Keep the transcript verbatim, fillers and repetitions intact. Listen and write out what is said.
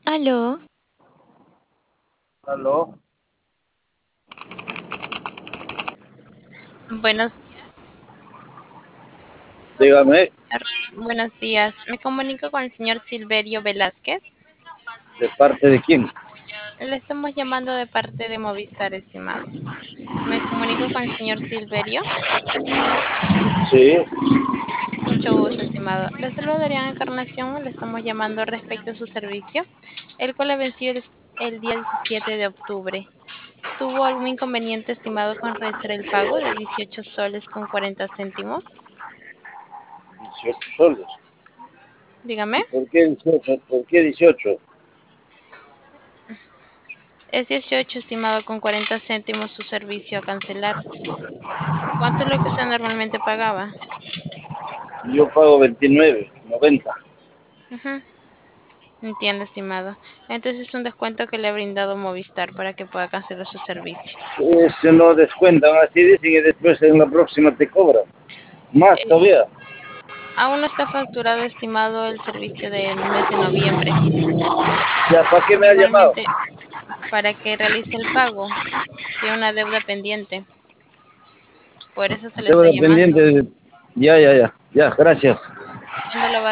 Aló, Aló, buenos dígame, buenos días. Me comunico con el señor Silverio Velázquez. ¿de parte de quién? Le estamos llamando de parte de Movistar, estimado. Me comunico con el señor Silverio. Sí, Mucho gusto, estimado. Le saludo Adriana Encarnación. Le estamos llamando respecto a su servicio, el cual ha vencido el, el día diecisiete de octubre. ¿Tuvo algún inconveniente, estimado, con realizar el pago de dieciocho soles con cuarenta céntimos? dieciocho soles. Dígame. ¿Y por qué dieciocho? ¿Por qué dieciocho? Es dieciocho, estimado, con cuarenta céntimos su servicio a cancelar. ¿Cuánto es lo que usted normalmente pagaba? Yo pago veintinueve noventa. Ujú, entiendo, estimado. Entonces es un descuento que le ha brindado Movistar para que pueda cancelar su servicio. Ese no descuentan, así dicen, y después en la próxima te cobran. Más Eh, todavía. aún no está facturado, estimado, el servicio del mes de noviembre. ¿Ya para qué me ha llamado? Normalmente para que realice el pago, tiene una deuda pendiente. Por eso se le está Deuda pendiente. llamando. de- Ya, ya, ya. Ya, gracias. ¿Cuándo lo va